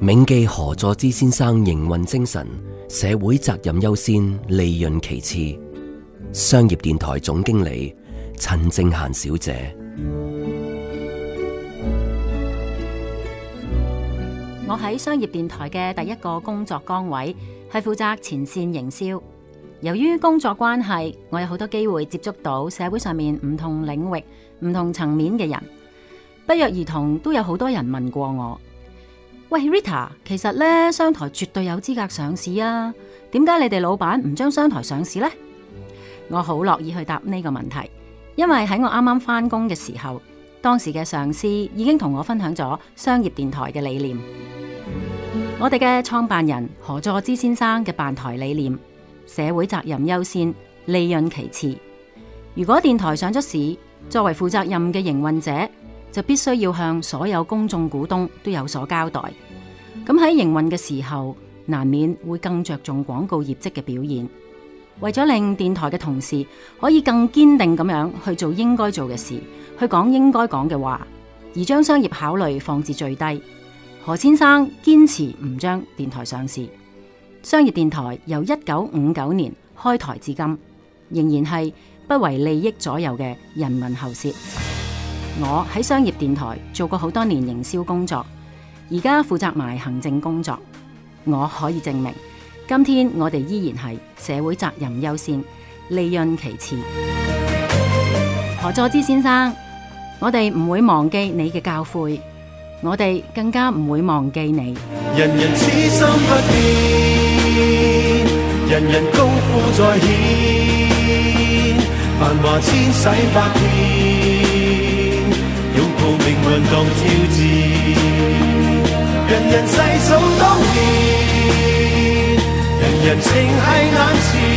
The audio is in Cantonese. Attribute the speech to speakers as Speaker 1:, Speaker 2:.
Speaker 1: 銘記何佐芝先生營運精神，社會責任優先，利潤其次。商業電台總經理陳正嫻小姐。
Speaker 2: 我喺商業電台嘅第一個工作崗位係負責前線營銷。由於工作關係，我有好多機會接觸到社會上面唔同領域、唔同層面嘅人，不約而同都有好多人問過我。喂 Rita， 其實咧商台絕對有資格上市啊，點解你哋老闆唔將商台上市呢？我好樂意去答呢個問題，因為喺我啱啱返工嘅時候，當時嘅上司已經同我分享咗商業電台嘅理念。我哋嘅創辦人何佐芝先生嘅辦台理念：社會責任優先，利潤其次。如果電台上咗市，作為負責任嘅營運者，就必須要向所有公眾股東都有所交代。咁喺營運嘅時候，難免會更着重廣告業績嘅表現。為咗令電台嘅同事可以更堅定咁樣去做應該做嘅事，去講應該講嘅話，而將商業考慮放至最低，何先生堅持唔將電台上市。商業電台由1959年開台至今，仍然係不為利益左右嘅人民喉舌。我喺商業電台做過好多年營銷工作，而家負責埋行政工作。我可以證明，今天我哋依然係社會責任優先，利潤其次。何佐芝先生，我哋唔會忘記你嘅教誨，我哋更加唔會忘記你。
Speaker 3: 人人此心不變，人人功夫在顯，繁華千洗百遍，擁抱命運當挑戰。人人細數當年，人人情繫眼前。